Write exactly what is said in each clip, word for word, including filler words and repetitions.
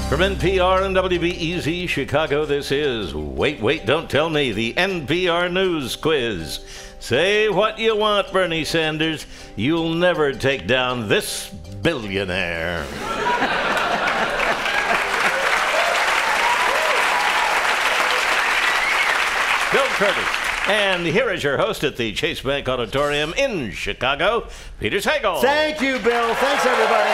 From N P R and W B E Z Chicago, this is Wait, Wait, Don't Tell Me, the N P R News Quiz. Say what you want, Bernie Sanders. You'll never take down this billionaire. Bill Curtis. And here is your host at the Chase Bank Auditorium in Chicago, Peter Sagal. Thank you, Bill. Thanks, everybody.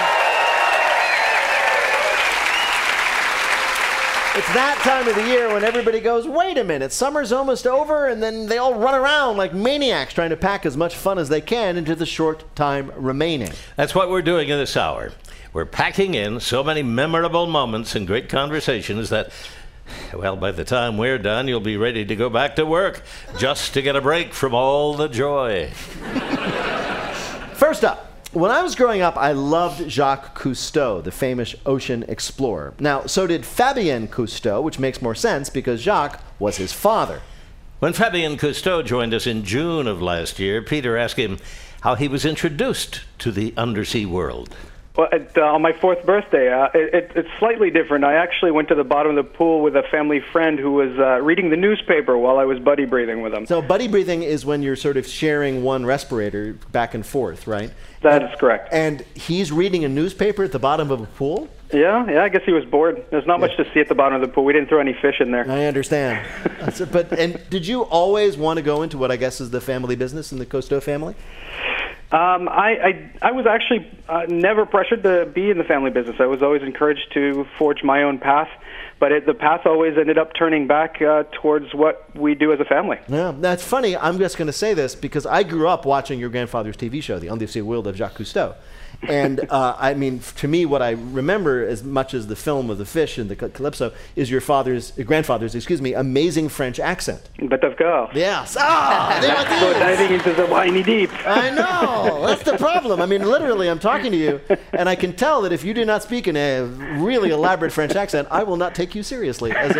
It's that time of the year when everybody goes, wait a minute, summer's almost over, and then they all run around like maniacs trying to pack as much fun as they can into the short time remaining. That's what we're doing in this hour. We're packing in so many memorable moments and great conversations that, well, by the time we're done, you'll be ready to go back to work just to get a break from all the joy. First up, when I was growing up, I loved Jacques Cousteau, the famous ocean explorer. Now, so did Fabien Cousteau, which makes more sense because Jacques was his father. When Fabien Cousteau joined us in June of last year, Peter asked him how he was introduced to the undersea world. Well, at, uh, on my fourth birthday, uh, it, it, it's slightly different. I actually went to the bottom of the pool with a family friend who was uh, reading the newspaper while I was buddy breathing with him. So buddy breathing is when you're sort of sharing one respirator back and forth, right? That and, is correct. And he's reading a newspaper at the bottom of a pool? Yeah, yeah. I guess he was bored. There's not yeah. much to see at the bottom of the pool. We didn't throw any fish in there. I understand. so, but and did you always want to go into what I guess is the family business in the Cousteau family? Um, I, I I was actually uh, never pressured to be in the family business. I was always encouraged to forge my own path, but it, the path always ended up turning back uh, towards what we do as a family. Yeah, that's funny. I'm just going to say this because I grew up watching your grandfather's T V show, The Undersea World of Jacques Cousteau. And uh, I mean, to me, what I remember as much as the film of the fish and the Calypso is your father's, your grandfather's, excuse me, amazing French accent. But of course. Yes. Ah, there it Go is. diving into the whiny deep. I know. That's the problem. I mean, literally, I'm talking to you, and I can tell that if you do not speak in a really elaborate French accent, I will not take you seriously. As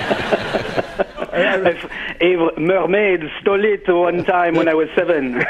a, A mermaid stole it one time when I was seven.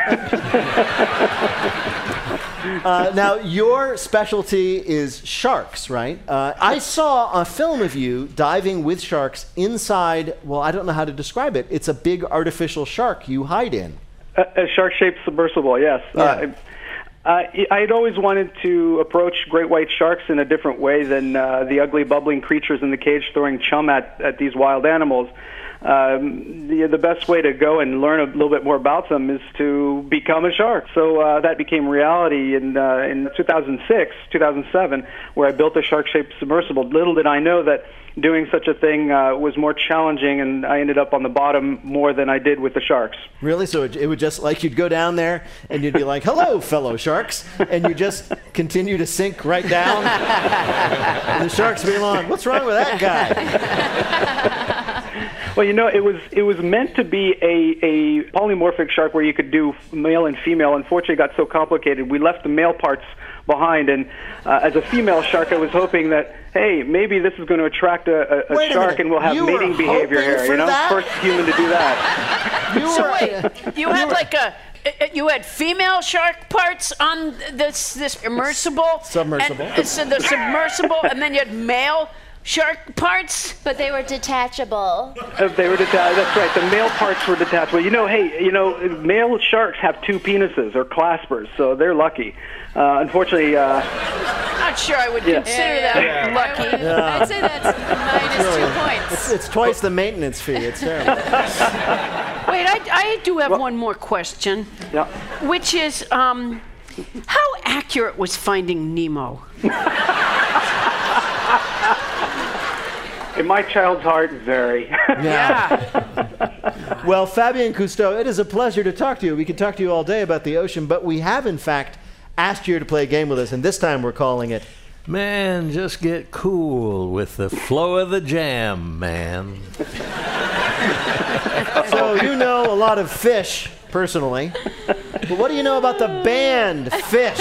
Uh, now, your specialty is sharks, right? Uh, I saw a film of you diving with sharks inside, well, I don't know how to describe it. It's a big artificial shark you hide in. A, a shark-shaped submersible, yes. Yeah. Uh, uh, I'd always wanted to approach great white sharks in a different way than uh, the ugly, bubbling creatures in the cage throwing chum at, at these wild animals. Um, the, the best way to go and learn a little bit more about them is to become a shark. So uh, that became reality in uh, in two thousand six, two thousand seven, where I built a shark-shaped submersible. Little did I know that doing such a thing uh, was more challenging, and I ended up on the bottom more than I did with the sharks. Really? So it, it would just, like, you'd go down there, and you'd be like, hello, fellow sharks, and you just continue to sink right down, and the sharks would be like, what's wrong with that guy? Well, you know, it was it was meant to be a, a polymorphic shark where you could do male and female. Unfortunately, it got so complicated. We left the male parts behind, and uh, as a female shark, I was hoping that, hey, maybe this is going to attract a, a, a shark and we'll have You mating were behavior hoping here. for You know, that? first human to do that. You So were- wait, you had like a, you had female shark parts on this this immersible, Submersible. and, so the submersible, and then you had male shark parts. But they were detachable. Uh, they were detached. That's right. The male parts were detachable. You know, hey, you know, male sharks have two penises or claspers, so they're lucky. Uh, unfortunately, uh, Not sure I would Yeah. consider Yeah, that yeah, yeah. lucky. Yeah. I'd say that's minus two points. It's, it's twice the maintenance fee. It's terrible. Wait, I, I do have one more question, yeah. which is, um, how accurate was Finding Nemo? In my child's heart, very. Yeah. Well, Fabien Cousteau, it is a pleasure to talk to you. We could talk to you all day about the ocean, but we have, in fact, asked you to play a game with us, and this time we're calling it Man, just get cool with the flow of the jam, man. So you know a lot of Fish, personally, but what do you know about the band Fish?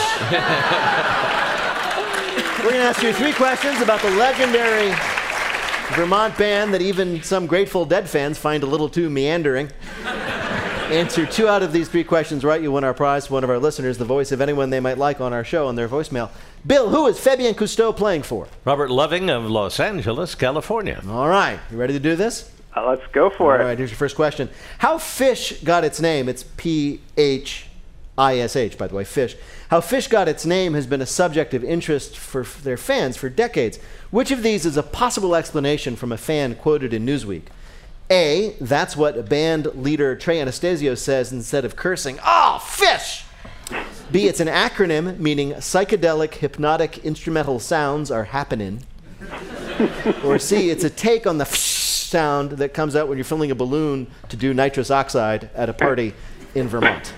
We're going to ask you three questions about the legendary Vermont band that even some Grateful Dead fans find a little too meandering. answer two out of these three questions right, you win our prize. One of our listeners, the voice of anyone they might like on our show on their voicemail. Bill, who is Fabien Cousteau playing for? Robert Loving of Los Angeles, California. All right. You ready to do this? Uh, let's go for All it. right, here's your first question. How Phish got its name, it's P H I S H, by the way, Phish. How Phish got its name has been a subject of interest for f- their fans for decades. Which of these is a possible explanation from a fan quoted in Newsweek? A, that's what band leader Trey Anastasio says instead of cursing, "Oh, Phish!" B, it's an acronym meaning psychedelic hypnotic instrumental sounds are happening. Or C, it's a take on the Phish sound that comes out when you're filling a balloon to do nitrous oxide at a party in Vermont.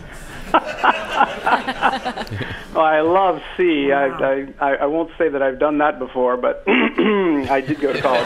Oh, I love C. I, I, I I won't say that I've done that before, but I did go to college.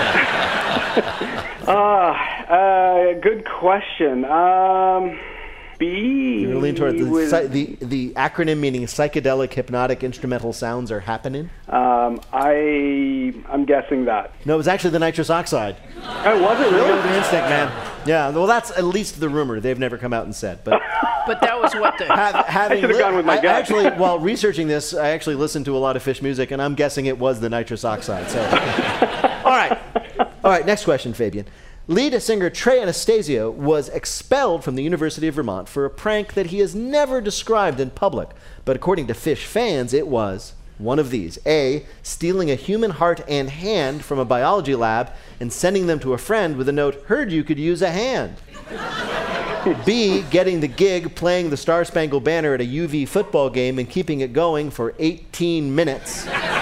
uh, uh, good question. Um, B. You're leaning toward the, was- psy- the the acronym meaning psychedelic hypnotic instrumental sounds are happening. um, I I'm guessing that. No, it was actually the nitrous oxide. Oh, was it Go really? with your instinct, man. Yeah, well, that's at least the rumor. They've never come out and said, but. But that was what the. Have, having should've gone with my I- gut. Actually, while researching this, I actually listened to a lot of Phish music, and I'm guessing it was the nitrous oxide. So, all right, all right. Next question, Fabien. Lead singer Trey Anastasio was expelled from the University of Vermont for a prank that he has never described in public, but according to Phish fans, it was one of these: A, stealing a human heart and hand from a biology lab and sending them to a friend with a note, "Heard you could use a hand." B, getting the gig playing the Star Spangled Banner at a U V football game and keeping it going for eighteen minutes.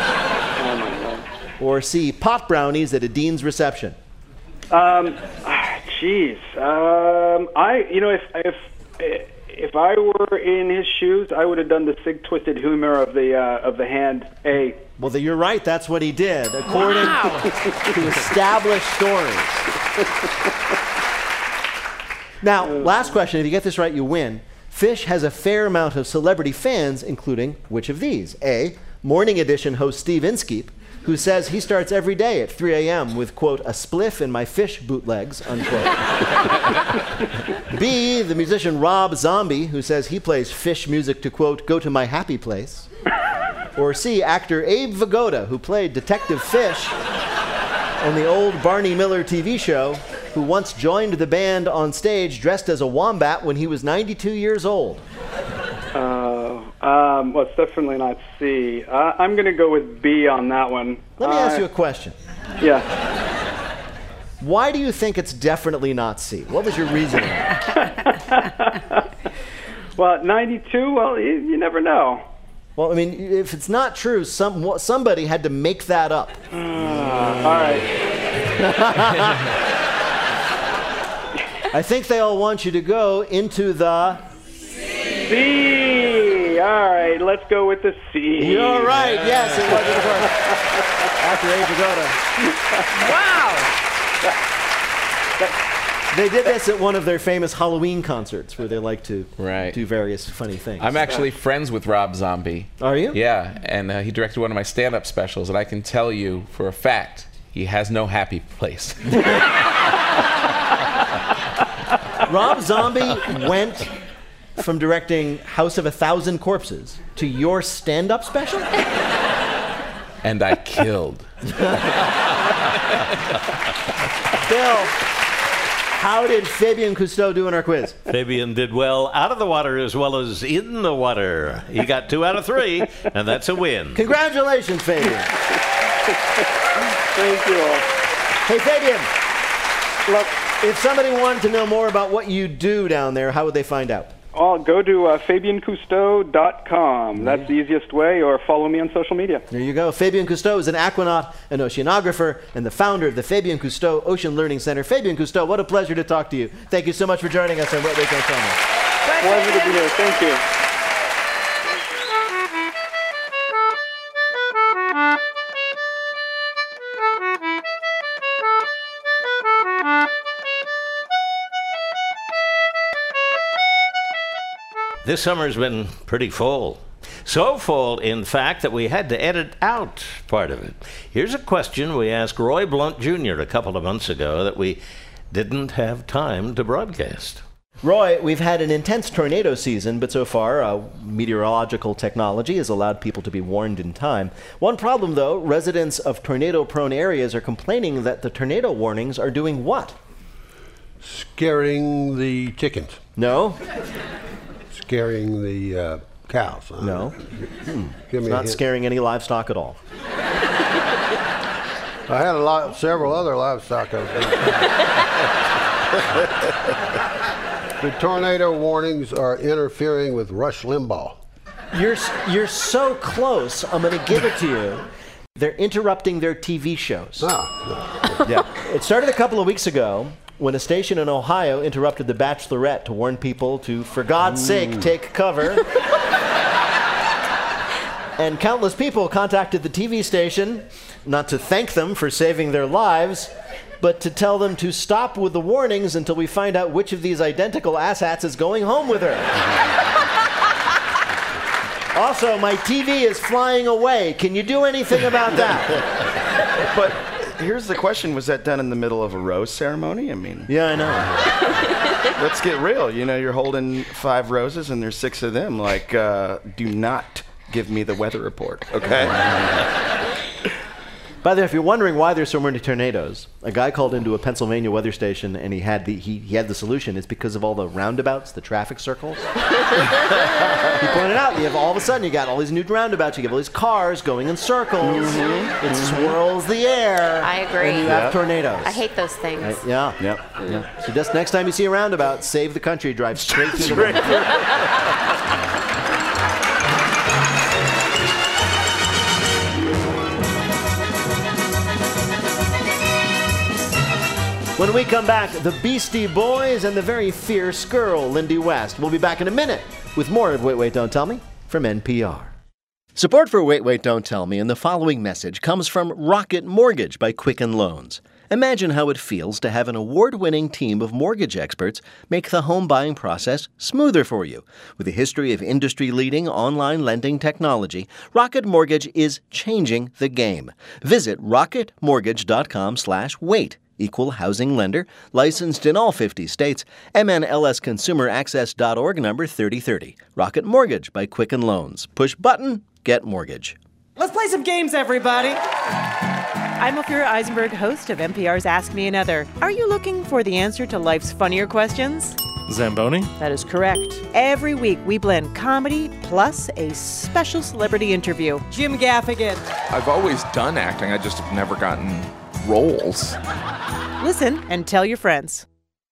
Or C, pot brownies at a dean's reception. Um, jeez. Um, I you know if if if I were in his shoes, I would have done the sig twisted humor of the uh, of the hand. A. Well, then you're right. That's what he did, according Wow. to established stories. Now, last question. If you get this right, you win. Phish has a fair amount of celebrity fans, including which of these? A, Morning Edition host Steve Inskeep, who says he starts every day at three a.m. with, quote, "a spliff in my Phish bootlegs," unquote. B, the musician Rob Zombie, who says he plays Phish music to, quote, "go to my happy place." Or C, actor Abe Vigoda, who played Detective Phish on the old Barney Miller T V show, who once joined the band on stage dressed as a wombat when he was ninety-two years old. Uh, um, well, it's definitely not C. Uh, I'm going to go with B on that one. Let me uh, ask you a question. Yeah. Why do you think it's definitely not C? What was your reasoning? Well, ninety-two. Well, you, you never know. Well, I mean, if it's not true, some somebody had to make that up. Uh, all right. I think they all want you to go into the... C. All right. Let's go with the C. You're right. Yes, it was After Abe Vigoda. Wow. They did this at one of their famous Halloween concerts where they like to Right. do various funny things. I'm actually friends with Rob Zombie. Are you? Yeah, and uh, he directed one of my stand-up specials, and I can tell you for a fact he has no happy place. Rob Zombie went from directing House of a Thousand Corpses to your stand-up special? And I killed. Bill, how did Fabien Cousteau do in our quiz? Fabien did well out of the water as well as in the water. He got two out of three, and that's a win. Congratulations, Fabien. Thank you all. Hey, Fabien, Look, if somebody wanted to know more about what you do down there, how would they find out? I'll go to uh, Fabien Cousteau dot com. That's the easiest way, or follow me on social media. There you go. Fabien Cousteau is an aquanaut, an oceanographer, and the founder of the Fabien Cousteau Ocean Learning Center. Fabien Cousteau, what a pleasure to talk to you. Thank you so much for joining us on Wet Weekend Summer. Pleasure to be here. Thank you. This summer's been pretty full. So full, in fact, that we had to edit out part of it. Here's a question we asked Roy Blunt Junior a couple of months ago that we didn't have time to broadcast. Roy, we've had an intense tornado season, but so far, uh, meteorological technology has allowed people to be warned in time. One problem, though, residents of tornado-prone areas are complaining that the tornado warnings are doing what? Scaring the chickens. No? Scaring the uh, cows. Huh? No. Hmm. Give It's me a not hint. scaring any livestock at all. I had a lot, several other livestock. I was gonna- The tornado warnings are interfering with Rush Limbaugh. You're, s- you're so close, I'm going to give it to you. They're interrupting their T V shows. Ah, Yeah. It started a couple of weeks ago when a station in Ohio interrupted The Bachelorette to warn people to, for God's sake, take cover. And countless people contacted the T V station, not to thank them for saving their lives, but to tell them to stop with the warnings until we find out which of these identical asshats is going home with her. Also, my T V is flying away. Can you do anything about that? But here's the question: was that done in the middle of a rose ceremony? I mean, Yeah, I know. let's get real. You know, you're holding five roses, and there's six of them. Like, uh, do not give me the weather report, okay? By the way, if you're wondering why there's so many tornadoes, a guy called into a Pennsylvania weather station and he had the he, he had the solution. It's because of all the roundabouts, the traffic circles. He pointed out, you have all of a sudden you got all these new roundabouts. You get all these cars going in circles. Mm-hmm. It swirls the air. I agree. And you have tornadoes. I hate those things. Right, yeah. Yep. Yeah. So just next time you see a roundabout, save the country, drive straight through the When we come back, the Beastie Boys and the very fierce girl, Lindy West. We'll be back in a minute with more of Wait, Wait, Don't Tell Me from N P R. Support for Wait, Wait, Don't Tell Me and the following message comes from Rocket Mortgage by Quicken Loans. Imagine how it feels to have an award-winning team of mortgage experts make the home buying process smoother for you. With a history of industry-leading online lending technology, Rocket Mortgage is changing the game. Visit rocketmortgage.com slash wait. Equal housing lender, licensed in all fifty states, M N L S consumer access dot org number thirty thirty. Rocket Mortgage by Quicken Loans. Push button, get mortgage. Let's play some games, everybody. I'm Ophira Eisenberg, host of N P R's Ask Me Another. Are you looking for the answer to life's funnier questions? Zamboni? That is correct. Every week, we blend comedy plus a special celebrity interview. Jim Gaffigan. I've always done acting. I just have never gotten roles. Listen and tell your friends.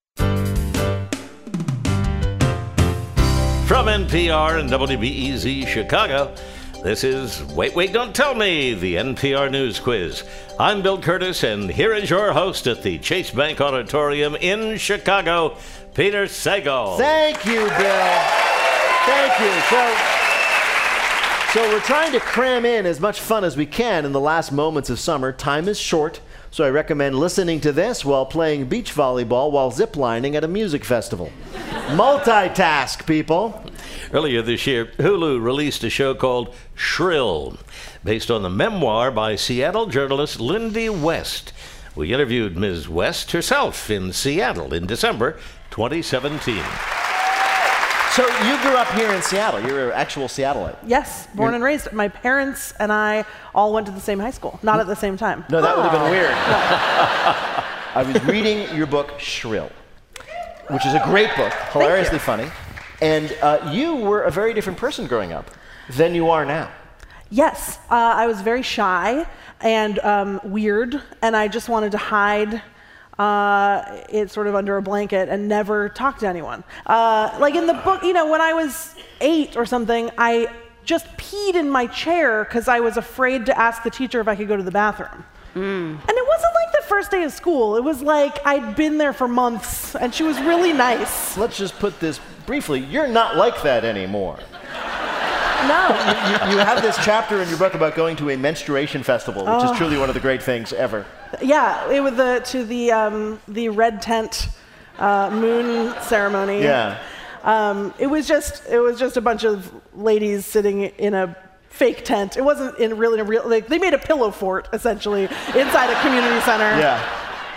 From N P R and W B E Z Chicago, this is Wait, Wait, Don't Tell Me, the N P R News Quiz. I'm Bill Curtis, and here is your host at the Chase Bank Auditorium in Chicago, Peter Sagal. Thank you, Bill. Thank you. So, so we're trying to cram in as much fun as we can in the last moments of summer. Time is short, so I recommend listening to this while playing beach volleyball while ziplining at a music festival. Multitask, people. Earlier this year, Hulu released a show called Shrill, based on the memoir by Seattle journalist Lindy West. We interviewed Miz West herself in Seattle in December twenty seventeen. So you grew up here in Seattle. You're an actual Seattleite. Yes, born and raised. My parents and I all went to the same high school, not at the same time. No, that would have been weird. I was reading your book, Shrill, which is a great book, hilariously funny. And uh, you were a very different person growing up than you are now. Yes, uh, I was very shy and um, weird, and I just wanted to hide uh, it sort of under a blanket and never talk to anyone. Uh, like in the book, you know, when I was eight or something, I just peed in my chair because I was afraid to ask the teacher if I could go to the bathroom. Mm. And it wasn't like the first day of school. It was like I'd been there for months, and she was really nice. Let's just put this briefly. You're not like that anymore. No. You, you, you have this chapter in your book about going to a menstruation festival, which Oh. is truly one of the great things ever. Yeah, it was the to the um, the red tent uh, moon ceremony. Yeah. Um, it was just it was just a bunch of ladies sitting in a fake tent. It wasn't in really a real. Like, they made a pillow fort essentially inside a community center. Yeah.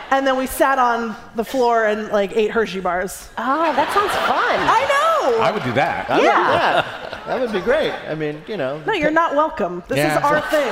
and then we sat on the floor and like ate Hershey bars. Oh, that sounds fun. I know. I would do that. I would do Yeah. that. That would be great. I mean, you know. No, you're not welcome. This Yeah. is our thing.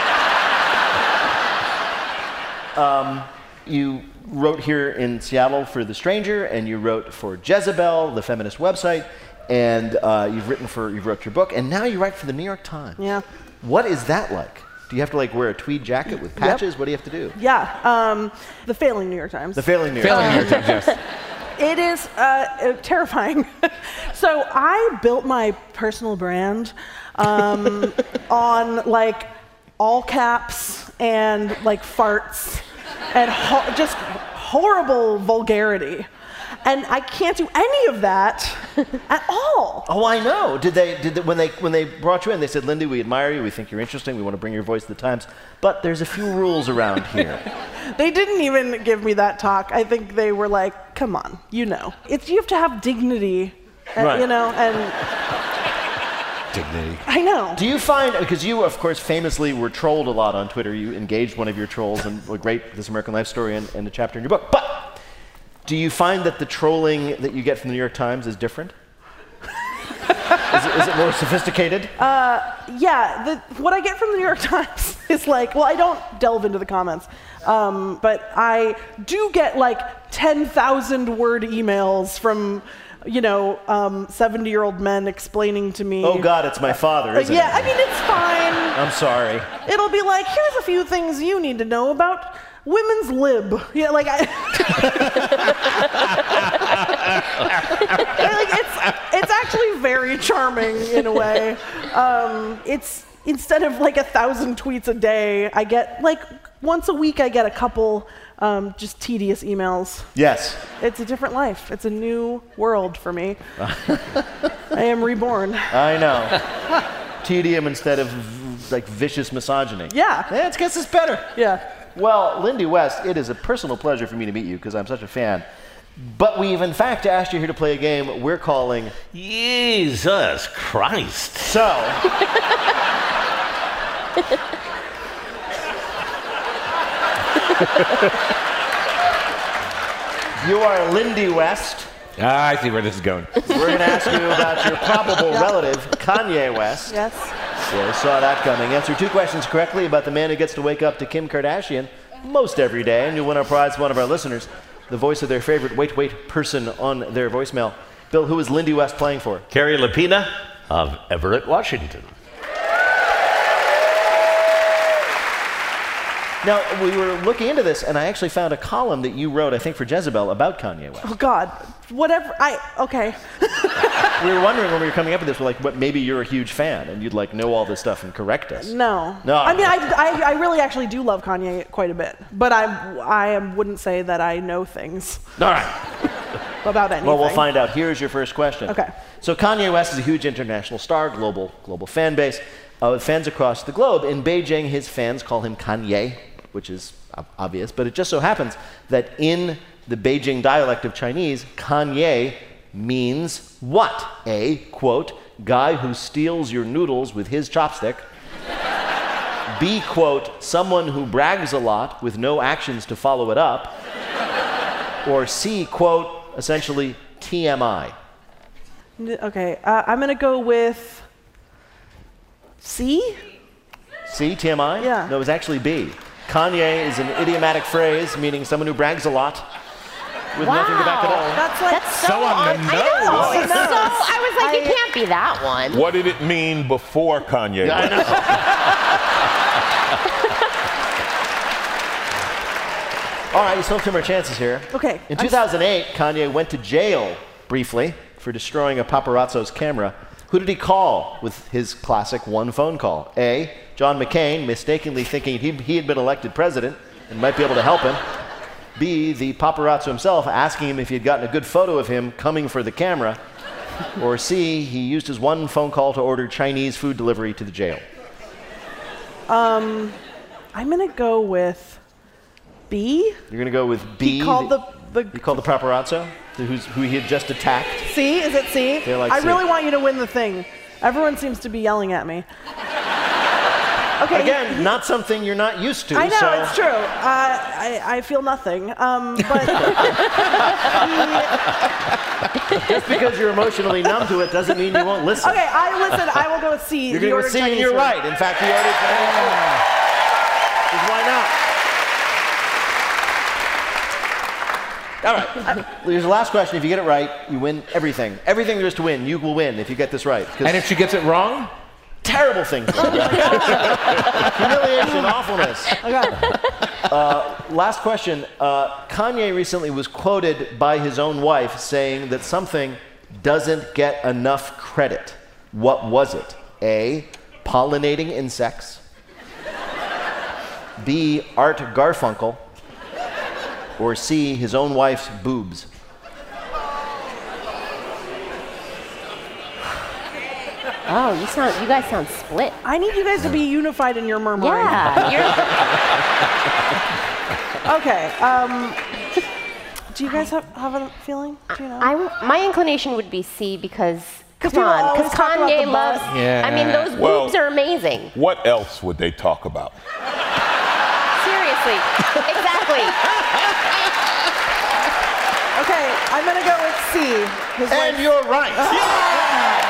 Damn it! Um, you wrote here in Seattle for The Stranger, and you wrote for Jezebel, the feminist website, and uh, you've written for, you wrote your book, and now you write for the New York Times. Yeah. What is that like? Do you have to like wear a tweed jacket with patches? What do you have to do? Yeah. Um, the failing New York Times. The failing New York Failing Times. New York Times, yes. It is uh, uh, terrifying. So I built my personal brand um, on like all caps and like farts and ho- just horrible vulgarity. And I can't do any of that at all. Oh, I know. Did they? Did they, when they when they brought you in? They said, "Lindy, we admire you. We think you're interesting. We want to bring your voice to the Times, but there's a few rules around here." They didn't even give me that talk. I think they were like, "Come on, you know, it's you have to have dignity, uh, Right. you know." And Dignity. I know. Do you find, because you, of course, famously were trolled a lot on Twitter. You engaged one of your trolls in a great This American Life story and, and a chapter in your book. But do you find that the trolling that you get from the New York Times is different? is, it, is it more sophisticated? Uh, yeah, the, what I get from the New York Times is like, well, I don't delve into the comments, um, but I do get like ten thousand word emails from, you know, um, seventy-year-old men explaining to me. Oh, God, it's my father, isn't yeah, it? I mean, it's fine. I'm sorry. It'll be like, here's a few things you need to know about women's lib. Yeah, like I. like it's it's actually very charming in a way. Um, it's instead of like a thousand tweets a day, I get like once a week I get a couple um, just tedious emails. Yes. It's a different life. It's a new world for me. I am reborn. I know. Tedium instead of like vicious misogyny. Yeah. Yeah, it gets us better. Yeah. Well, Lindy West, it is a personal pleasure for me to meet you because I'm such a fan. But we've in fact asked you here to play a game we're calling Jesus Christ. So. You are Lindy West. Ah, I see where this is going. We're going to ask you about your probable relative, Kanye West. Yes. Yeah, we saw that coming. Answer two questions correctly about the man who gets to wake up to Kim Kardashian most every day, and you'll win our prize from one of our listeners, the voice of their favorite wait, wait person on their voicemail. Bill, who is Lindy West playing for? Carrie Lapina of Everett, Washington. Now, we were looking into this, and I actually found a column that you wrote, I think, for Jezebel about Kanye West. Oh, God. Whatever. I, okay. We were wondering when we were coming up with this, we're like, what, maybe you're a huge fan, and you'd like know all this stuff and correct us. No. No. I mean, I, I, I really actually do love Kanye quite a bit, but I, I wouldn't say that I know things All right. about anything. Well, we'll find out. Here's your first question. Okay. So Kanye West is a huge international star, global, global fan base, uh, with fans across the globe. In Beijing, his fans call him Kanye, which is ob- obvious, but it just so happens that in the Beijing dialect of Chinese, Kanye means what? A, quote, guy who steals your noodles with his chopstick. B, quote, someone who brags a lot with no actions to follow it up. Or C, quote, essentially T M I. N- Okay, uh, I'm going to go with C? C, T M I? Yeah. No, it was actually B. Kanye is an idiomatic phrase meaning someone who brags a lot with nothing to back it up. That's like That's so, So on the I know. nose. So I was like, I- it can't be that one. What did it mean before Kanye? Yeah, I know. All right, you still have two more chances here. Okay. In I'm two thousand eight, Kanye went to jail briefly for destroying a paparazzo's camera. Who did he call with his classic one phone call? A, John McCain, mistakenly thinking he, he had been elected president and might be able to help him. B, the paparazzo himself asking him if he had gotten a good photo of him coming for the camera. Or C, he used his one phone call to order Chinese food delivery to the jail. Um, I'm going to go with B. You're going to go with B. He called the, the You called the paparazzo, who's, who he had just attacked. C? Is it C? They like I C. really want you to win the thing. Everyone seems to be yelling at me. Okay. Again, not something you're not used to. I know, so. it's true. Uh, I, I feel nothing. Um, but Just because you're emotionally numb to it doesn't mean you won't listen. Okay, I listen. I will go with C. You're the going order to see, and Chinese you're food. right. In fact, the order Chinese food. Why not? All right. Here's the last question. If you get it right, you win everything. Everything there is to win, you will win if you get this right. And if she gets it wrong? Terrible things. Humiliation, awfulness. Uh, last question. Uh, Kanye recently was quoted by his own wife saying that something doesn't get enough credit. What was it? A, pollinating insects. B, Art Garfunkel. Or C, his own wife's boobs. Oh, you sound. You guys sound split. I need you guys to be unified in your murmuring. Yeah. You're... Okay. Um, do you guys have, have a feeling? Do you know? I, my inclination would be C because. Come people on, always because talk about Kanye the loves. butt. Yeah. I mean, those Well- boobs are amazing. What else would they talk about? Seriously. Exactly. Okay, I'm gonna go with C. His And wife- you're right.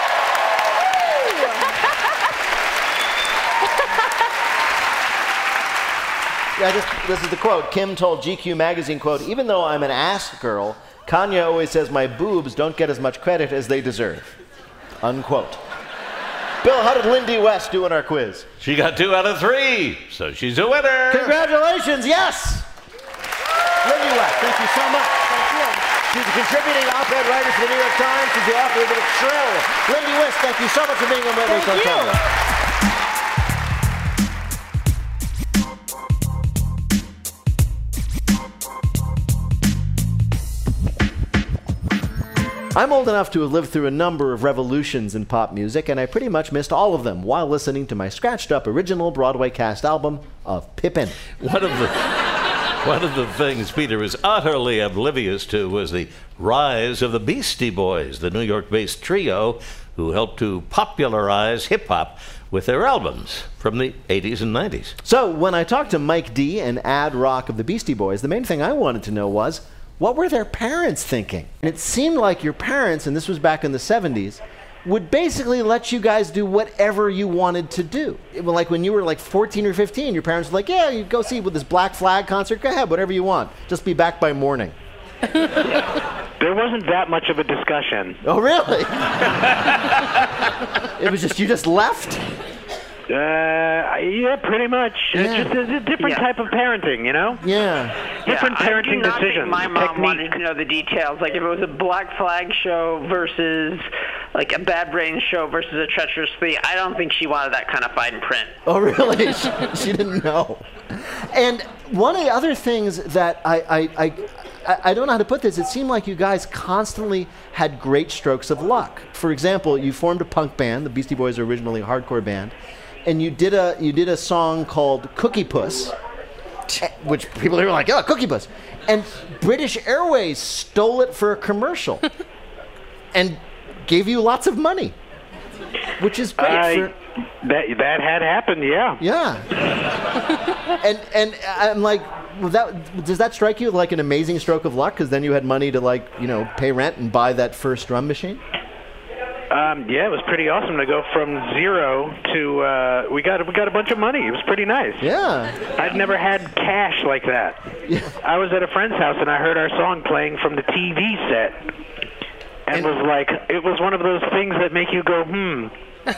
Yeah, just, this is the quote. Kim told G Q magazine, quote, "Even though I'm an ass girl, Kanye always says my boobs don't get as much credit as they deserve." Unquote. Bill, how did Lindy West do in our quiz? She got two out of three, so she's a winner. Congratulations, yes! Lindy West, thank you so much. Thank you. She's a contributing op-ed writer for the New York Times. She's the author of the book Shrill. Lindy West, thank you so much for being on Wet Week on Camera. I'm old enough to have lived through a number of revolutions in pop music, and I pretty much missed all of them while listening to my scratched-up original Broadway cast album of Pippin. One of the one of the things Peter was utterly oblivious to was the rise of the Beastie Boys, the New York-based trio who helped to popularize hip-hop with their albums from the eighties and nineties. So when I talked to Mike D and Ad Rock of the Beastie Boys, the main thing I wanted to know was, what were their parents thinking? And it seemed like your parents, and this was back in the seventies, would basically let you guys do whatever you wanted to do. It was like when you were like fourteen or fifteen, your parents were like, yeah, you go see with this Black Flag concert, go ahead, whatever you want. Just be back by morning. There wasn't that much of a discussion. Oh, really? It was just, you just left? Uh, yeah, pretty much. Yeah. It's just it's a different Yeah. type of parenting, you know? Yeah. Different yeah, parenting I do not decisions. think my mom technique. wanted to know the details. Like if it was a Black Flag show versus like a Bad Brains show versus a Treacherous Three, I don't think she wanted that kind of fine print. Oh, really? she, she didn't know. And one of the other things that I, I, I, I, I don't know how to put this, it seemed like you guys constantly had great strokes of luck. For example, you formed a punk band. The Beastie Boys are originally a hardcore band. And you did a you did a song called Cookie Puss, which people were like, oh, Cookie Puss. And British Airways stole it for a commercial and gave you lots of money, which is great. I- for, that that had happened, yeah. yeah. and and I'm like, was that, does that strike you like an amazing stroke of luck? Because then you had money to, like, you know, pay rent and buy that first drum machine? Um, yeah, it was pretty awesome to go from zero to uh, we got we got a bunch of money. It was pretty nice. Yeah. I'd never had cash like that. Yeah. I I was at a friend's house and I heard our song playing from the T V set, and, And- was like, it was one of those things that make you go, hmm.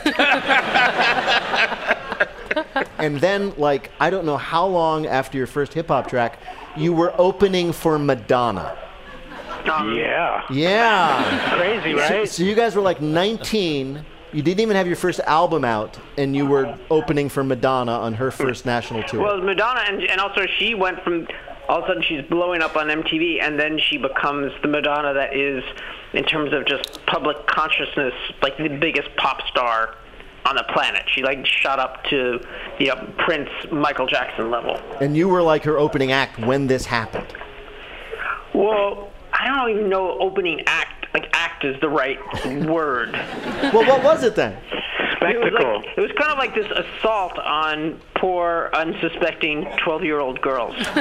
And then, like, I don't know how long after your first hip-hop track, you were opening for Madonna. Yeah. Yeah. Crazy, So, right? so you guys were like nineteen. You didn't even have your first album out, and you were opening for Madonna on her first national tour. Well, Madonna, and, and also she went from all of a sudden she's blowing up on M T V, and then she becomes the Madonna that is, in terms of just public consciousness, like the biggest pop star on the planet. She like shot up to, you know, Prince, Michael Jackson level. And you were like her opening act when this happened. Well, I don't even know opening act. Like act is the right word. Well, what was it then? spectacle. It was, like, it was kind of like this assault on poor, unsuspecting twelve-year-old girls. Well,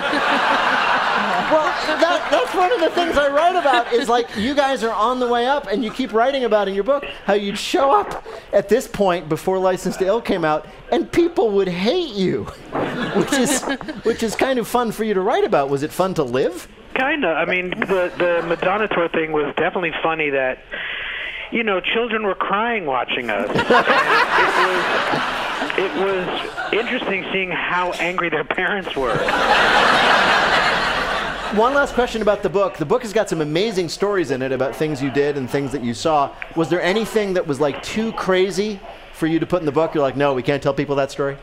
that, that's one of the things I write about is like you guys are on the way up and you keep writing about in your book how you'd show up at this point before License to Ill came out and people would hate you, which is which is kind of fun for you to write about. Was it fun to live? Kinda. I mean, the the Madonna tour thing was definitely funny that, you know, children were crying watching us. And it was, it was interesting seeing how angry their parents were. One last question about the book. The book has got some amazing stories in it about things you did and things that you saw. Was there anything that was like too crazy for you to put in the book? You're like, no, we can't tell people that story?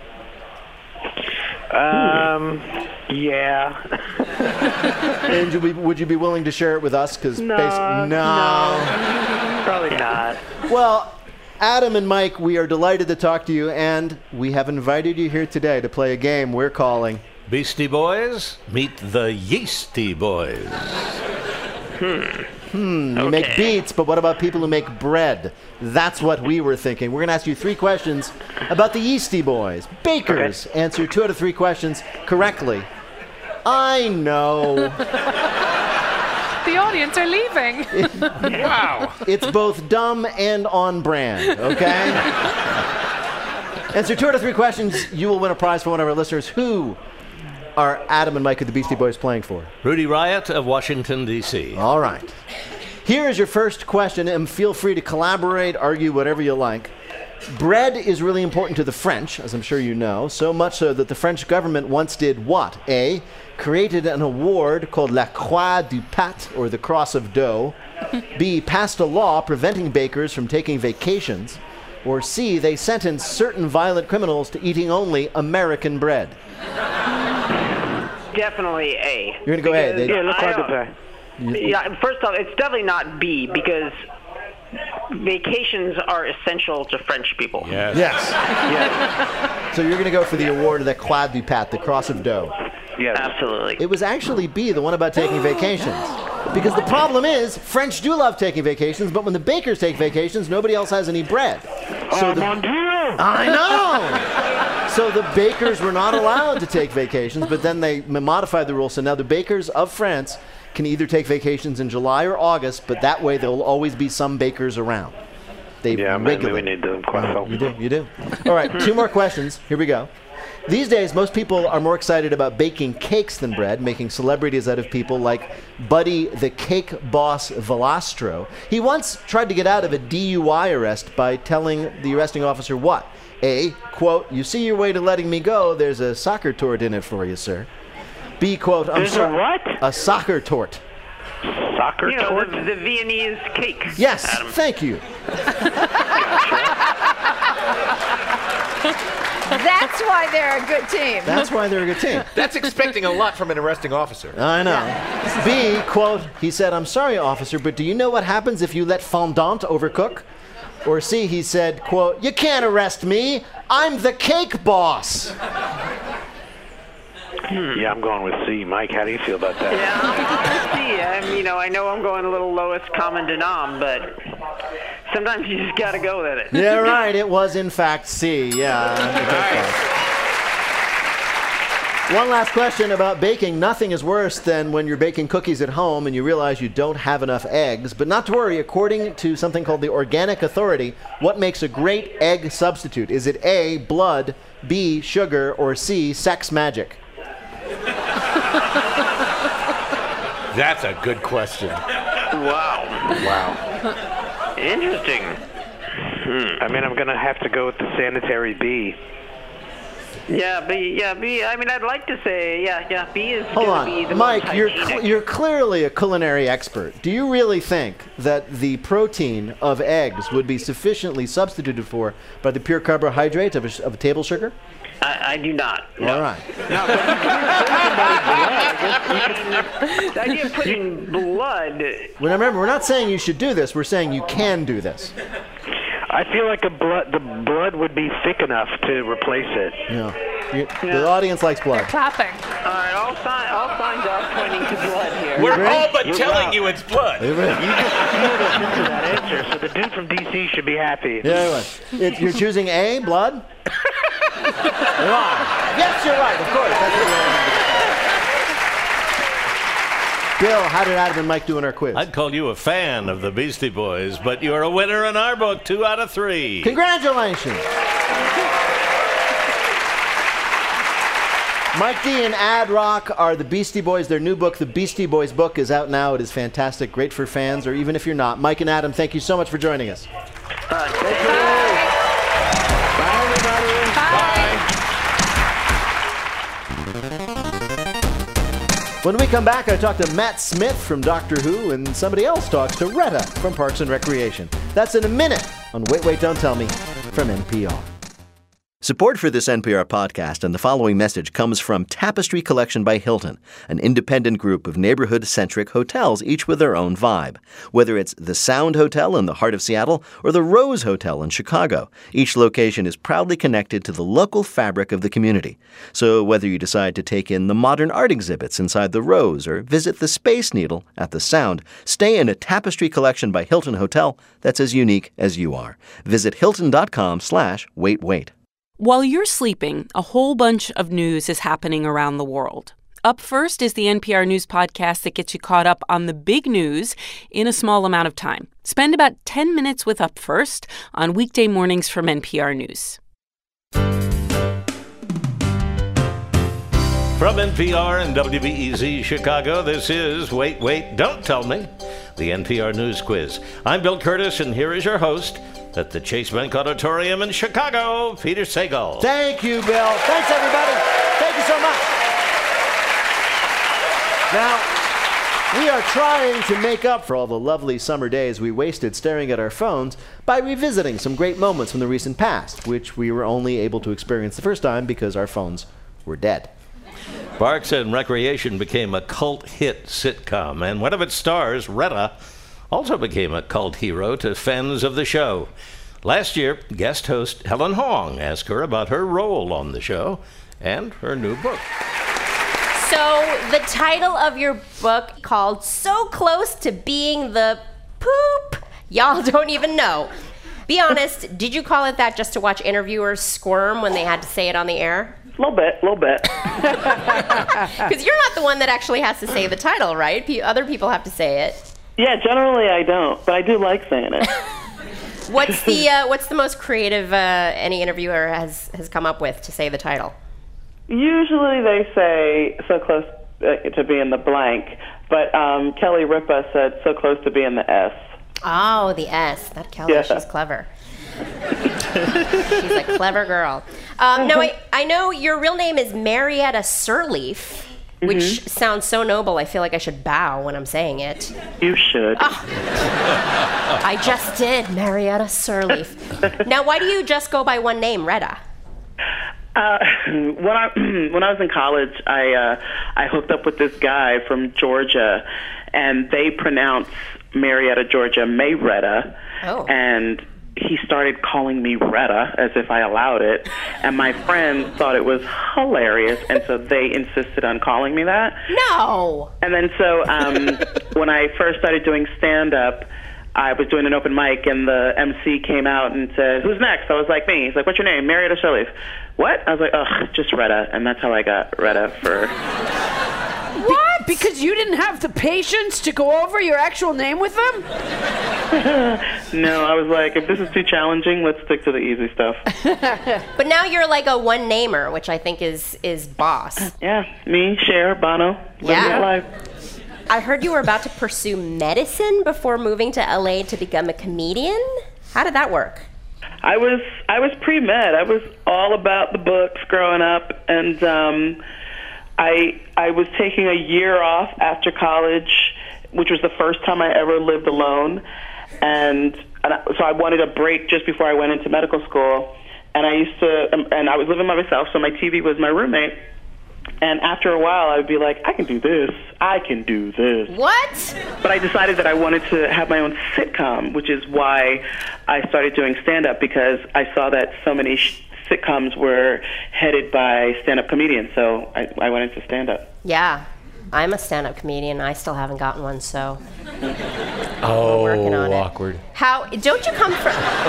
Um, yeah. And would you, be, would you be willing to share it with us? Because No, no. no. Probably not. Well, Adam and Mike, we are delighted to talk to you, and we have invited you here today to play a game we're calling Beastie Boys meet the Yeasty Boys. Hmm. Hmm, you Okay. make beats, but what about people who make bread? That's what we were thinking. We're going to ask you three questions about the Yeasty Boys. Bakers, answer two out of three questions correctly. I know. The audience are leaving. Wow. It's both dumb and on brand, okay? Answer two out of three questions, you will win a prize for one of our listeners. Who are Adam and Mike of the Beastie Boys playing for? Rudy Riot of Washington, D C All right. Here is your first question, and feel free to collaborate, argue, whatever you like. Bread is really important to the French, as I'm sure you know, so much so that the French government once did what? A, created an award called La Croix du Pat, or the Cross of Dough. B, passed a law preventing bakers from taking vacations. Or C, they sentenced certain violent criminals to eating only American bread. Definitely A. You're going to go A. They- Yeah, look I hard to don't- pay. Yeah, first off, it's definitely not B because vacations are essential to French people. Yes. Yes. Yes. So you're going to go for the award of the Croix du Pat, the Cross of Dough. Yes. Absolutely. It was actually B, the one about taking vacations. Because the problem is, French do love taking vacations, but when the bakers take vacations, nobody else has any bread. So Oh, the, mon Dieu! I know! So the bakers were not allowed to take vacations, but then they m- modified the rules. So now the bakers of France can either take vacations in July or August, but that way there will always be some bakers around. They Yeah, maybe we regulate. need to croissant. You do, you do. All right, two more questions. Here we go. These days, most people are more excited about baking cakes than bread, making celebrities out of people like Buddy the Cake Boss Velastro. He once tried to get out of a D U I arrest by telling the arresting officer what? A, quote, you see your way to letting me go, there's a soccer tort in it for you, sir. B, quote, I'm There's a sorry. what? A soccer tort. Soccer You know, tort? the, the Viennese cake. Yes, Adam. thank you. That's why they're a good team. That's why they're a good team. That's expecting a lot from an arresting officer. I know. B, quote, he said, I'm sorry, officer, but do you know what happens if you let fondant overcook? Or C, he said, quote, you can't arrest me. I'm the cake boss. Yeah, I'm going with C. Mike, how do you feel about that? Yeah, I'll see. I, you know, I know I'm going a little lowest common denom, but sometimes you just got to go with it. Yeah, right. It was, in fact, C. Yeah. One last question about baking. Nothing is worse than when you're baking cookies at home and you realize you don't have enough eggs. But not to worry, according to something called the Organic Authority, what makes a great egg substitute? Is it A, blood, B, sugar, or C, sex magic? That's a good question. Wow. Wow. Interesting. Hmm. I mean, I'm going to have to go with the sanitary B. Yeah, B. Yeah, B. I mean, I'd like to say, yeah, yeah. B is Hold going to be on. the Mike, most you're, hygienic. cl- you're clearly a culinary expert. Do you really think that the protein of eggs would be sufficiently substituted for by the pure carbohydrates of a, sh- of a table sugar? I, I do not. All right. No, but the idea of putting blood. Well, remember, we're not saying you should do this. We're saying you can do this. I feel like a blood, the blood would be thick enough to replace it. Yeah. You, the audience likes blood. Clapping. All right, all, sign, all signs are pointing to blood here. We're ready? all but You're telling out. you it's blood. Are you ready? You just steered us into that answer, so the dude from D C should be happy. Yeah, anyway. It, you're choosing A, blood? You are. Yes, you're right, of course. That's what you're Bill, how did Adam and Mike do in our quiz? I'd call you a fan of the Beastie Boys, but you're a winner in our book, two out of three. Congratulations. Mike D and Ad Rock are the Beastie Boys. Their new book, The Beastie Boys Book, is out now. It is fantastic, great for fans, or even if you're not. Mike and Adam, thank you so much for joining us. Uh, thank you. Bye, everybody. Bye. When we come back, I talk to Matt Smith from Doctor Who, and somebody else talks to Retta from Parks and Recreation. That's in a minute on Wait, Wait, Don't Tell Me from N P R. Support for this N P R podcast and the following message comes from Tapestry Collection by Hilton, an independent group of neighborhood-centric hotels, each with their own vibe. Whether it's the Sound Hotel in the heart of Seattle or the Rose Hotel in Chicago, each location is proudly connected to the local fabric of the community. So whether you decide to take in the modern art exhibits inside the Rose or visit the Space Needle at the Sound, stay in a Tapestry Collection by Hilton hotel that's as unique as you are. Visit hilton.com slash wait wait. While you're sleeping, a whole bunch of news is happening around the world. Up first is the N P R News podcast that gets you caught up on the big news in a small amount of time. Spend about ten minutes with Up First on weekday mornings from N P R News. From N P R and W B E Z Chicago, this is Wait, Wait, Don't Tell Me, the N P R News Quiz. I'm Bill Curtis, and here is your host at the Chase Bank Auditorium in Chicago, Peter Sagal. Thank you, Bill. Thanks, everybody. Thank you so much. Now, we are trying to make up for all the lovely summer days we wasted staring at our phones by revisiting some great moments from the recent past, which we were only able to experience the first time because our phones were dead. Parks and Recreation became a cult hit sitcom, and one of its stars, Retta, also became a cult hero to fans of the show. Last year, guest host Helen Hong asked her about her role on the show and her new book. So, the title of your book, called So Close to Being the Poop, y'all don't even know. Be honest, did you call it that just to watch interviewers squirm when they had to say it on the air? A little bit, a little bit. Because you're not the one that actually has to say the title, right? P- other people have to say it. Yeah, generally I don't, but I do like saying it. What's the uh, What's the most creative uh, any interviewer has, has come up with to say the title? Usually they say so close uh, to being the blank, but um, Kelly Ripa said so close to being the S. Oh, the S. That Kelly, Yeah. she's clever. She's a clever girl. Um, no, I, I know your real name is Marietta Sirleaf, which Mhm. sounds so noble. I feel like I should bow when I'm saying it. You should. I just did, Marietta Sirleaf. Now, why do you just go by one name, Retta? Uh, when I when I was in college, I uh, I hooked up with this guy from Georgia, and they pronounce Marietta, Georgia, Mayretta, Oh. and he started calling me Retta as if I allowed it, and my friends thought it was hilarious, and so they insisted on calling me that. No. And then so um, when I first started doing stand-up, I was doing an open mic, and the M C came out and said, "Who's next?" I was like, "Me." He's like, "What's your name?" Marietta Sirleaf. What? I was like, "Ugh, just Retta," and that's how I got Retta for. What? Because you didn't have the patience to go over your actual name with them? No, I was like, if this is too challenging, let's stick to the easy stuff. But now you're like a one-namer, which I think is is boss. Yeah, me, Cher, Bono, living Yeah. that life. I heard you were about to pursue medicine before moving to L A to become a comedian. How did that work? I was I was pre-med. I was all about the books growing up, and um, I I was taking a year off after college, which was the first time I ever lived alone, and, and I, so I wanted a break just before I went into medical school, and I used to and I was living by myself, so my T V was my roommate, And after a while, I would be like, I can do this. I can do this. What? But I decided that I wanted to have my own sitcom, which is why I started doing stand-up, because I saw that so many sh- sitcoms were headed by stand-up comedians. So I, I went into stand-up. Yeah. I'm a stand-up comedian. I still haven't gotten one, so Oh, we're working on it. awkward. How don't you come from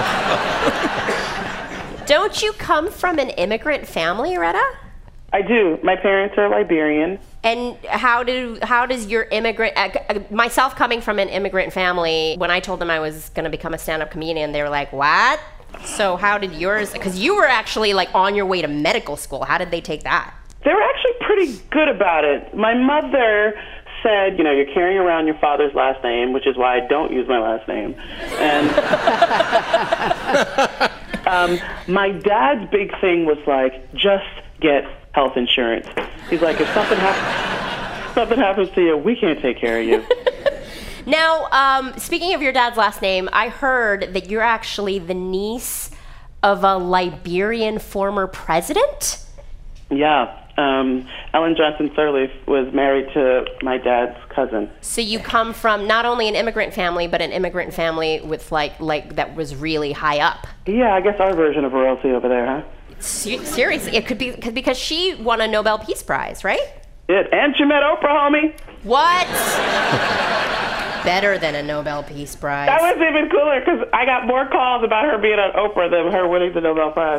Don't you come from an immigrant family, Retta? I do. My parents are Liberian. And how do how does your immigrant uh, myself coming from an immigrant family, when I told them I was going to become a stand-up comedian, they were like, "What?" So how did yours, cuz you were actually like on your way to medical school. How did they take that? They were actually pretty good about it. My mother said, you know, you're carrying around your father's last name, which is why I don't use my last name. And um, my dad's big thing was like, just get health insurance. He's like, if something, hap- something happens to you, we can't take care of you. Now, um, speaking of your dad's last name, I heard that you're actually the niece of a Liberian former president? Yeah. Um, Ellen Johnson Sirleaf was married to my dad's cousin. So you come from not only an immigrant family, but an immigrant family with like like that was really high up. Yeah, I guess our version of royalty over there, huh? Se- seriously, it could be cause, because she won a Nobel Peace Prize, right? Did, and she met Oprah, homie. What? Better than a Nobel Peace Prize. That was even cooler because I got more calls about her being on Oprah than her winning the Nobel Prize.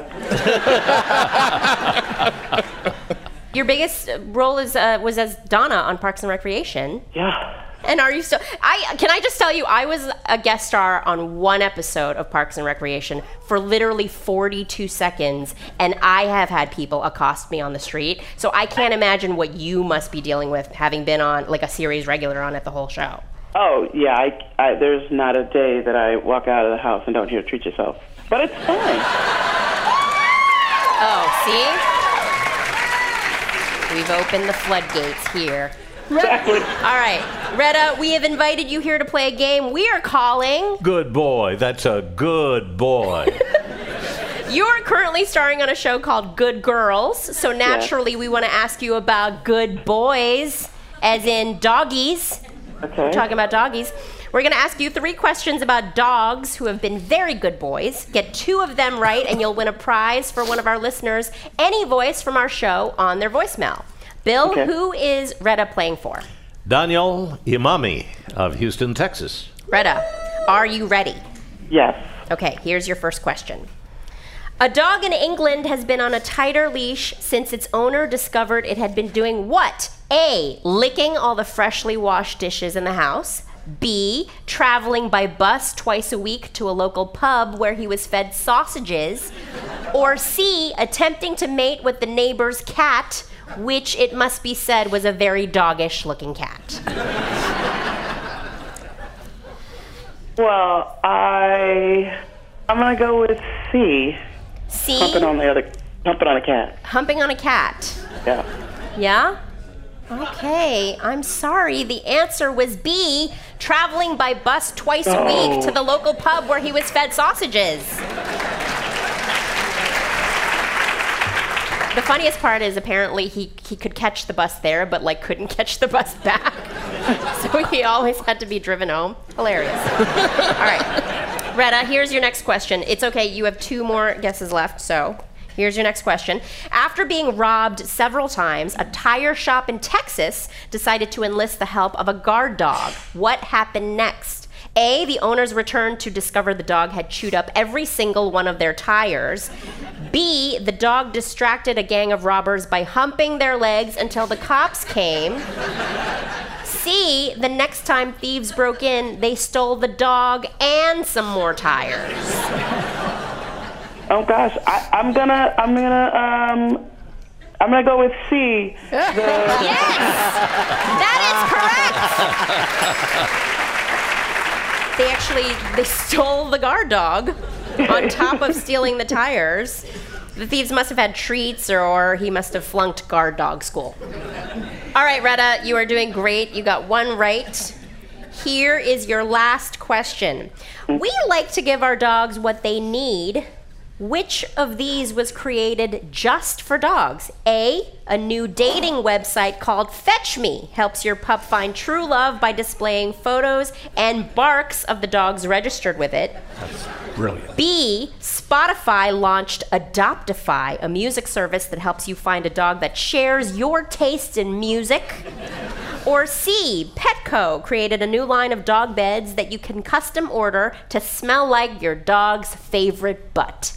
Your biggest role is uh, was as Donna on Parks and Recreation. Yeah. And are you still? I can I just tell you, I was a guest star on one episode of Parks and Recreation for literally forty-two seconds, and I have had people accost me on the street. So I can't imagine what you must be dealing with, having been on like a series regular on it the whole show. Oh yeah, I, I there's not a day that I walk out of the house and don't hear "treat yourself," but it's fine. Oh, see? We've opened the floodgates here. Exactly. All right, Retta, we have invited you here to play a game we are calling... Good boy. That's a good boy. You are currently starring on a show called Good Girls, so naturally we want to ask you about good boys, as in doggies. Okay. We're talking about doggies. We're going to ask you three questions about dogs who have been very good boys. Get two of them right, and you'll win a prize for one of our listeners, any voice from our show on their voicemail. Bill, Okay. who is Retta playing for? Daniel Imami of Houston, Texas. Retta, are you ready? Yes. Okay, here's your first question. A dog in England has been on a tighter leash since its owner discovered it had been doing what? A, licking all the freshly washed dishes in the house. B, traveling by bus twice a week to a local pub where he was fed sausages. Or C, attempting to mate with the neighbor's cat, which it must be said was a very doggish looking cat. Well, I I'm gonna go with C. C. Humping on the other, humping on a cat. Humping on a cat. Yeah. Yeah? Okay, I'm sorry. The answer was B, traveling by bus twice a week Oh. to the local pub where he was fed sausages. The funniest part is apparently he, he could catch the bus there, but like couldn't catch the bus back. So he always had to be driven home. Hilarious. All right. Retta, here's your next question. It's okay, you have two more guesses left, so here's your next question. After being robbed several times, a tire shop in Texas decided to enlist the help of a guard dog. What happened next? A, the owners returned to discover the dog had chewed up every single one of their tires. B, the dog distracted a gang of robbers by humping their legs until the cops came. C, the next time thieves broke in, they stole the dog and some more tires. Oh gosh, I, I'm gonna, I'm gonna, um, I'm gonna go with C. The... Yes, that is correct. They actually they stole the guard dog on top of stealing the tires. The thieves must have had treats, or, or he must have flunked guard dog school. All right, Retta, you are doing great. You got one right. Here is your last question. We like to give our dogs what they need, Which of these was created just for dogs? A, a new dating website called Fetch Me helps your pup find true love by displaying photos and barks of the dogs registered with it. That's brilliant. B, Spotify launched Adoptify, a music service that helps you find a dog that shares your taste in music. Or C, Petco created a new line of dog beds that you can custom order to smell like your dog's favorite butt.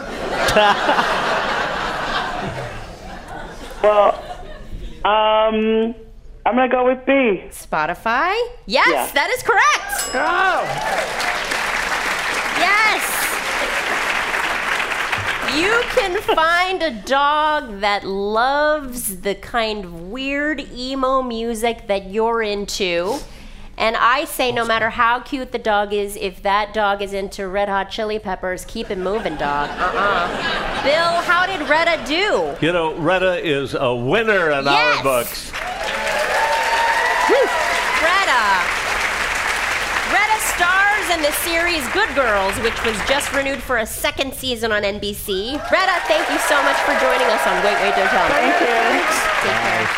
Well, um, I'm gonna go with B. Spotify? Yes, Yeah. that is correct. Oh. Yes. You can find a dog that loves the kind of weird emo music that you're into. And I say no matter how cute the dog is, if that dog is into Red Hot Chili Peppers, keep it moving, dog. Uh-uh. Bill, how did Retta do? You know, Retta is a winner in Yes. our books. Retta. Retta stars in the series Good Girls, which was just renewed for a second season on N B C. Retta, thank you so much for joining us on Wait, Wait, Don't Tell Me. Thank you. Take care.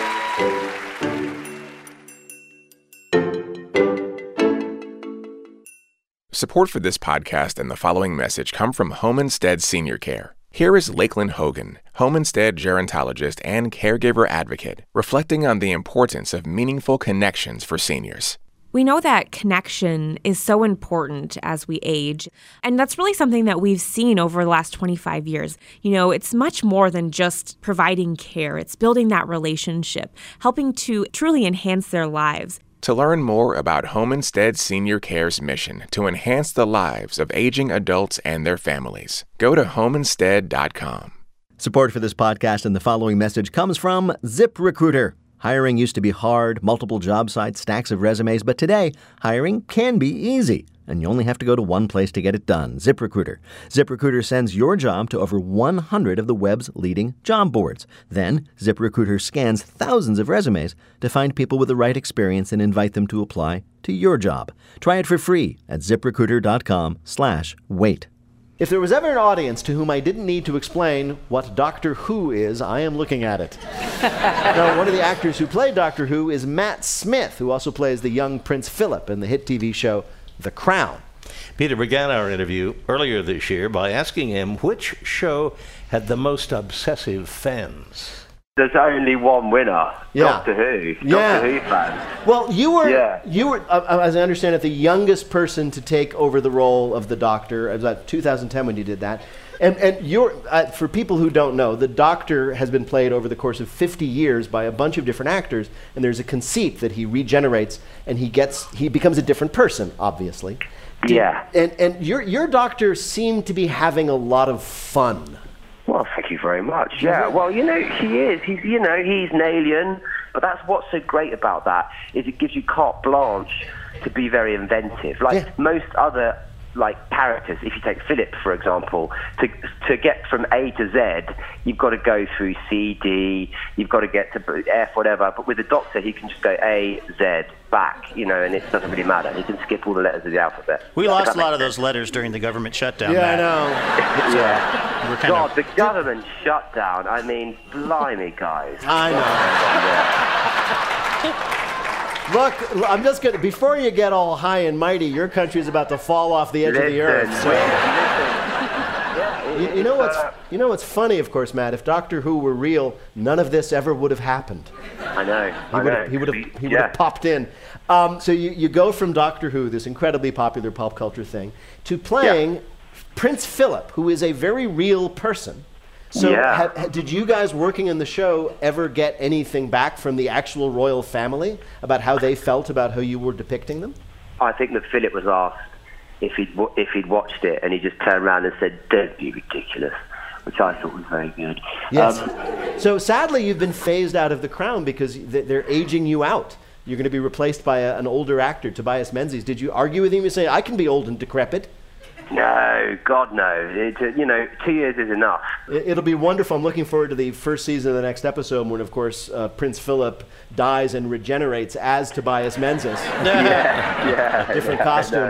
Support for this podcast and the following message come from Home Instead Senior Care. Here is Lakeland Hogan, Home Instead gerontologist and caregiver advocate, reflecting on the importance of meaningful connections for seniors. We know that connection is so important as we age, and that's really something that we've seen over the last twenty-five years. You know, it's much more than just providing care. It's building that relationship, helping to truly enhance their lives. To learn more about Home Instead Senior Care's mission to enhance the lives of aging adults and their families, go to home instead dot com. Support for this podcast and the following message comes from ZipRecruiter. Hiring used to be hard, multiple job sites, stacks of resumes, but today, hiring can be easy, and you only have to go to one place to get it done, ZipRecruiter. ZipRecruiter sends your job to over one hundred of the web's leading job boards. Then, ZipRecruiter scans thousands of resumes to find people with the right experience and invite them to apply to your job. Try it for free at ZipRecruiter.com slash wait. If there was ever an audience to whom I didn't need to explain what Doctor Who is, I am looking at it. Now, one of the actors who played Doctor Who is Matt Smith, who also plays the young Prince Philip in the hit T V show The Crown. Peter began our interview earlier this year by asking him which show had the most obsessive fans. There's only one winner, Yeah. Doctor Who. Yeah. Doctor Who fan. Well, you were, Yeah. you were, uh, as I understand it, the youngest person to take over the role of the Doctor. It was about two thousand ten when you did that. And, and you're, uh, for people who don't know, the Doctor has been played over the course of fifty years by a bunch of different actors, and there's a conceit that he regenerates and he gets, he becomes a different person, obviously. Did- Yeah. And, and your, your Doctor seemed to be having a lot of fun. Well, thank you very much. Yeah, well, you know, he is. He's, you know, he's an alien. But that's what's so great about that, is it gives you carte blanche to be very inventive. Like most other, like, characters, if you take Philip, for example, to to get from A to Z, you've got to go through C, D, you've got to get to F, whatever. But with the Doctor, he can just go A, Z, back, you know, and it doesn't really matter. He can skip all the letters of the alphabet. We If lost that a lot makes of those letters during the government shutdown. Yeah, Matt. I know. Yeah. We're kind God, of- the government shutdown. I mean, blimey, guys. I know. Look, I'm just going to, before you get all high and mighty, your country is about to fall off the edge of the Listen, earth. So. Yeah, You, you know what's you know what's funny, of course, Matt. If Doctor Who were real, none of this ever would have happened. I know. He I would know. have he would have he would Yeah. have popped in. Um, so you, you go from Doctor Who, this incredibly popular pop culture thing, to playing Prince Philip, who is a very real person. So Yeah. ha- ha- did you guys working in the show ever get anything back from the actual royal family about how they felt about how you were depicting them? I think that Philip was asked if he'd wa- if he'd watched it, and he just turned around and said, "Don't be ridiculous," which I thought was very good. Yes. Um, So sadly, you've been phased out of The Crown because th- they're aging you out. You're going to be replaced by a, an older actor, Tobias Menzies. Did you argue with him and say, I can be old and decrepit? no, God no. It, uh, you know, two years is enough. It, it'll be wonderful. I'm looking forward to the first season of the next episode when, of course, uh, Prince Philip dies and regenerates as Tobias Menzies. yeah, yeah. Different yeah, I costume. know.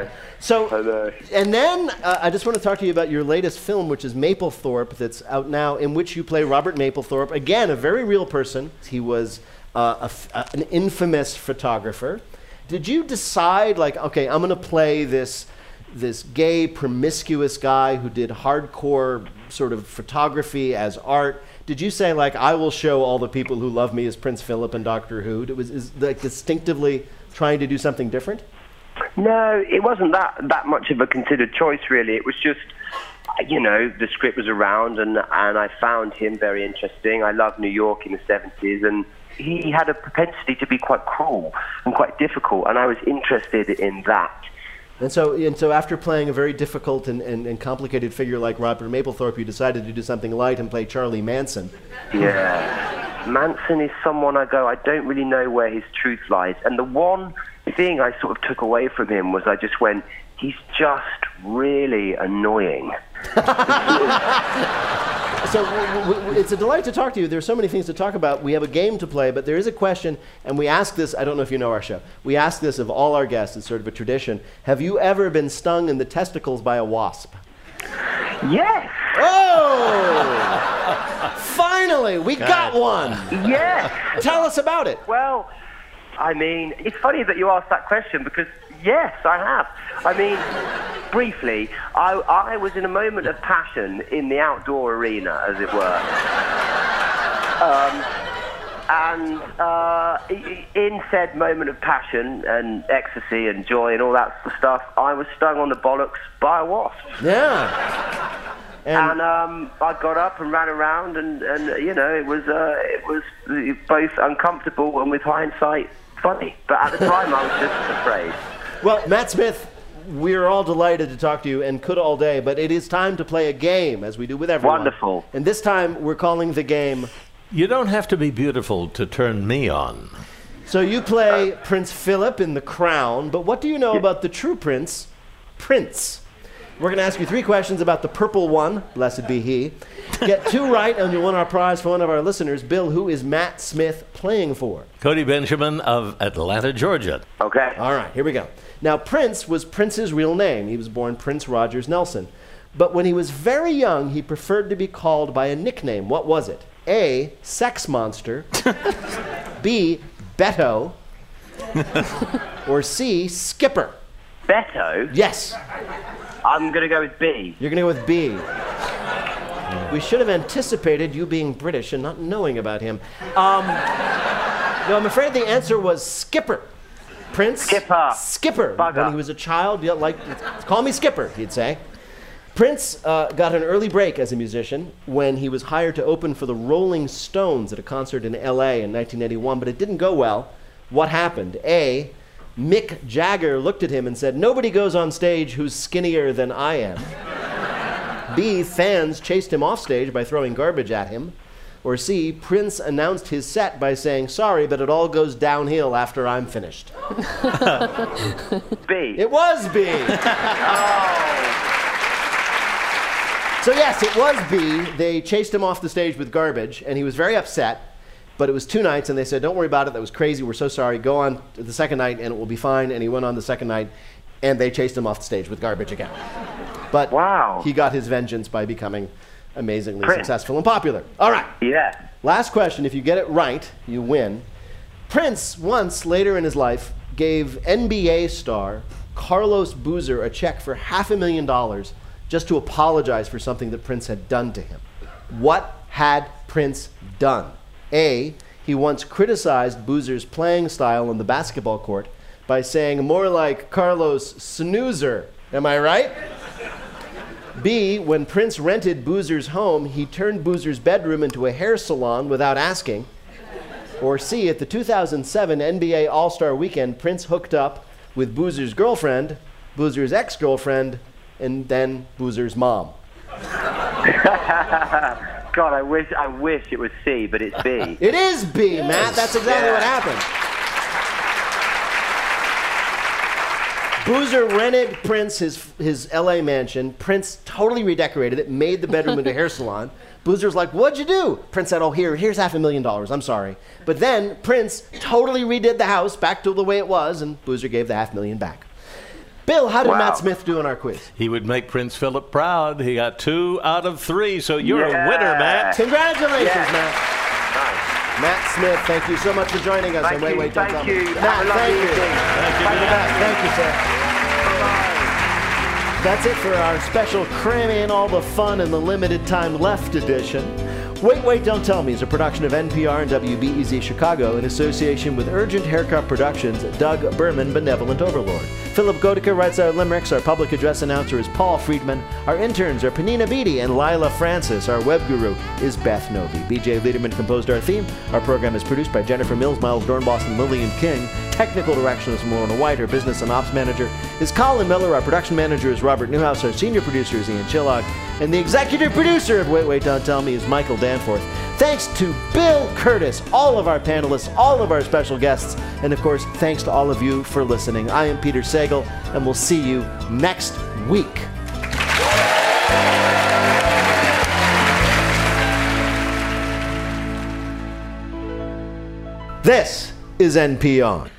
So, and then uh, I just want to talk to you about your latest film, which is Mapplethorpe, that's out now, in which you play Robert Mapplethorpe. Again, a very real person. He was uh, a f- uh, an infamous photographer. Did you decide, like, okay, I'm going to play this this gay, promiscuous guy who did hardcore sort of photography as art? Did you say, like, I will show all the people who love me as Prince Philip and Doctor Who? It was is, like, distinctively trying to do something different? No, it wasn't that, that much of a considered choice, really. It was just, you know, the script was around, and, and I found him very interesting. I loved New York in the seventies, and he had a propensity to be quite cruel and quite difficult, and I was interested in that. And so, and so after playing a very difficult and, and, and complicated figure like Robert Mapplethorpe, you decided to do something light and play Charlie Manson. Yeah. Manson is someone I go, I don't really know where his truth lies. And the one thing I sort of took away from him was I just went, he's just really annoying. So w- w- it's a delight to talk to you. There's so many things to talk about. We have a game to play, but there is a question, and we ask this, I don't know if you know our show, we ask this of all our guests, it's sort of a tradition. Have you ever been stung in the testicles by a wasp? Yes! Oh! Finally, we got one! Yes! Tell us about it. Well, I mean, it's funny that you asked that question because, yes, I have. I mean, briefly, I, I was in a moment of passion in the outdoor arena, as it were. Um, and uh, in said moment of passion and ecstasy and joy and all that stuff, I was stung on the bollocks by a wasp. Yeah. And, and um, I got up and ran around, and, and you know, it was uh, it was both uncomfortable and, with hindsight, funny. But at the time, I was just afraid. Well, Matt Smith, we're all delighted to talk to you and could all day, but it is time to play a game, as we do with everyone. Wonderful. And this time, we're calling the game... You don't have to be beautiful to turn me on. So you play uh, Prince Philip in The Crown, but what do you know yeah. about the true prince, Prince? We're going to ask you three questions about the purple one, blessed be he. Get two right, and you'll win our prize for one of our listeners. Bill, who is Matt Smith playing for? Cody Benjamin of Atlanta, Georgia. Okay. All right, here we go. Now, Prince was Prince's real name. He was born Prince Rogers Nelson. But when he was very young, he preferred to be called by a nickname. What was it? A, Sex Monster. B, Beto. Or C, Skipper. Beto? Yes. I'm going to go with B. You're going to go with B. We should have anticipated you being British and not knowing about him. Um, no, I'm afraid the answer was Skipper. Prince Skipper. Skipper. Bugger. When he was a child, yeah, like, call me Skipper, he'd say. Prince uh, got an early break as a musician when he was hired to open for the Rolling Stones at a concert in L A in nineteen eighty-one, but it didn't go well. What happened? A, Mick Jagger looked at him and said, "Nobody goes on stage who's skinnier than I am." B, fans chased him off stage by throwing garbage at him. Or C, Prince announced his set by saying, "Sorry, but it all goes downhill after I'm finished." B. It was B. Oh. So yes, it was B. They chased him off the stage with garbage, and he was very upset. But it was two nights, and they said, "Don't worry about it. That was crazy. We're so sorry. Go on to the second night, and it will be fine." And he went on the second night, and they chased him off the stage with garbage again. But wow. He got his vengeance by becoming amazingly Prince. successful and popular. All right. Yeah. Last question. If you get it right, you win. Prince once, later in his life, gave N B A star Carlos Boozer a check for half a million dollars just to apologize for something that Prince had done to him. What had Prince done? A, he once criticized Boozer's playing style on the basketball court by saying, "More like Carlos Snoozer." Am I right? B, when Prince rented Boozer's home, he turned Boozer's bedroom into a hair salon without asking. Or C, at the two thousand seven N B A All-Star Weekend, Prince hooked up with Boozer's girlfriend, Boozer's ex-girlfriend, and then Boozer's mom. God, I wish I wish it was C, but it's B. It is B, Matt. That's exactly yeah. what happened. Boozer rented Prince his his L A mansion. Prince totally redecorated it, made the bedroom into a hair salon. Boozer's like, "What'd you do?" Prince said, "Oh, here, here's half a million dollars. I'm sorry." But then Prince totally redid the house back to the way it was, and Boozer gave the half million back. Bill, how did Wow. Matt Smith do in our quiz? He would make Prince Philip proud. He got two out of three, so you're Yeah. a winner, Matt. Congratulations, Yeah. Matt. Matt Smith, thank you so much for joining us. Thank on Wait, you, Wait, Don't thank Tell Me. you. Matt, Have a lovely thank you. evening. Thank you, You're the Matt. best. Thank you, sir. That's it for our special Cram in All the Fun in the Limited Time Left edition. Wait, Wait, Don't Tell Me is a production of N P R and W B E Z Chicago in association with Urgent Haircut Productions, Doug Berman, Benevolent Overlord. Philip Godica writes our limericks. Our public address announcer is Paul Friedman. Our interns are Panina Beatty and Lila Francis. Our web guru is Beth Novi. B J Liederman composed our theme. Our program is produced by Jennifer Mills, Miles Dornbos, and Lillian King. Technical direction is Morona White. Our business and ops manager is Colin Miller. Our production manager is Robert Newhouse. Our senior producer is Ian Chillog. And the executive producer of Wait, Wait, Don't Tell Me is Michael Danforth. Thanks to Bill Curtis, all of our panelists, all of our special guests, and of course, thanks to all of you for listening. I am Peter Sagal, and we'll see you next week. This is N P R.